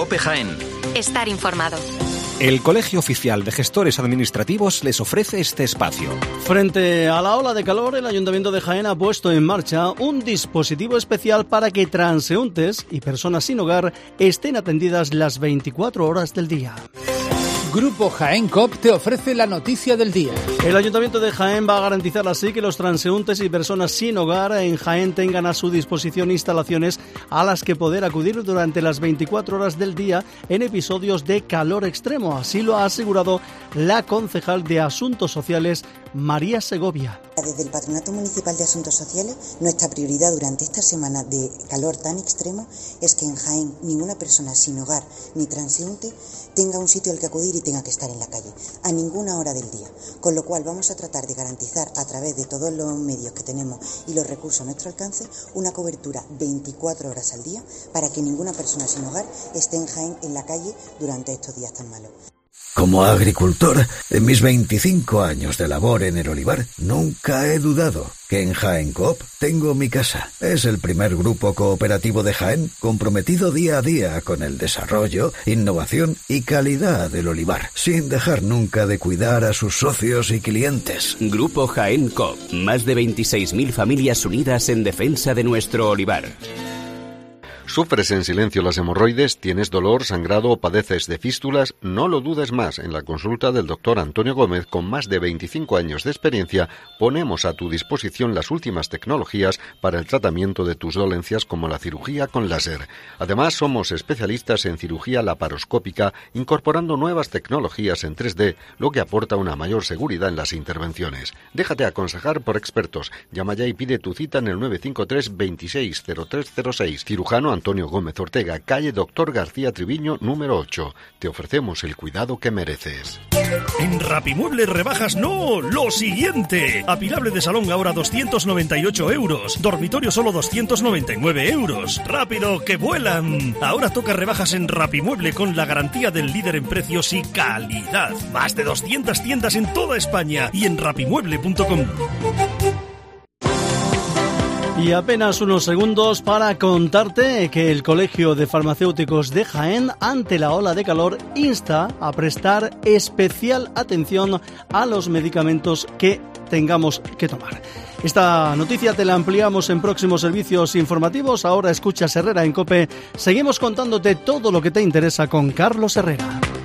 COPE Jaén. Estar informado. El Colegio Oficial de Gestores Administrativos les ofrece este espacio. Frente a la ola de calor, el Ayuntamiento de Jaén ha puesto en marcha un dispositivo especial para que transeúntes y personas sin hogar estén atendidas las 24 horas del día. Grupo Jaén COP te ofrece la noticia del día. El Ayuntamiento de Jaén va a garantizar así que los transeúntes y personas sin hogar en Jaén tengan a su disposición instalaciones a las que poder acudir durante las 24 horas del día en episodios de calor extremo. Así lo ha asegurado la concejal de Asuntos Sociales, María Segovia. Desde el Patronato Municipal de Asuntos Sociales, nuestra prioridad durante esta semana de calor tan extremo es que en Jaén ninguna persona sin hogar ni transeúnte tenga un sitio al que acudir y tenga que estar en la calle, a ninguna hora del día. Con lo cual vamos a tratar de garantizar a través de todos los medios que tenemos y los recursos a nuestro alcance una cobertura 24 horas al día para que ninguna persona sin hogar esté en Jaén en la calle durante estos días tan malos. Como agricultor, en mis 25 años de labor en el olivar, nunca he dudado que en Jaén Coop tengo mi casa. Es el primer grupo cooperativo de Jaén comprometido día a día con el desarrollo, innovación y calidad del olivar, sin dejar nunca de cuidar a sus socios y clientes. Grupo Jaén Coop, más de 26.000 familias unidas en defensa de nuestro olivar. ¿Sufres en silencio las hemorroides? ¿Tienes dolor, sangrado o padeces de fístulas? No lo dudes más. En la consulta del doctor Antonio Gómez, con más de 25 años de experiencia, ponemos a tu disposición las últimas tecnologías para el tratamiento de tus dolencias, como la cirugía con láser. Además, somos especialistas en cirugía laparoscópica, incorporando nuevas tecnologías en 3D, lo que aporta una mayor seguridad en las intervenciones. Déjate aconsejar por expertos. Llama ya y pide tu cita en el 953 26 0306. Cirujano Antonio Gómez Ortega, calle Doctor García Triviño, número 8. Te ofrecemos el cuidado que mereces. En Rapimuebles rebajas no, lo siguiente. Apilable de salón ahora 298 euros. Dormitorio solo 299 euros. ¡Rápido, que vuelan! Ahora toca rebajas en Rapimueble con la garantía del líder en precios y calidad. Más de 200 tiendas en toda España y en rapimueble.com. Y apenas unos segundos para contarte que el Colegio de Farmacéuticos de Jaén, ante la ola de calor, insta a prestar especial atención a los medicamentos que tengamos que tomar. Esta noticia te la ampliamos en próximos servicios informativos. Ahora escuchas Herrera en COPE. Seguimos contándote todo lo que te interesa con Carlos Herrera.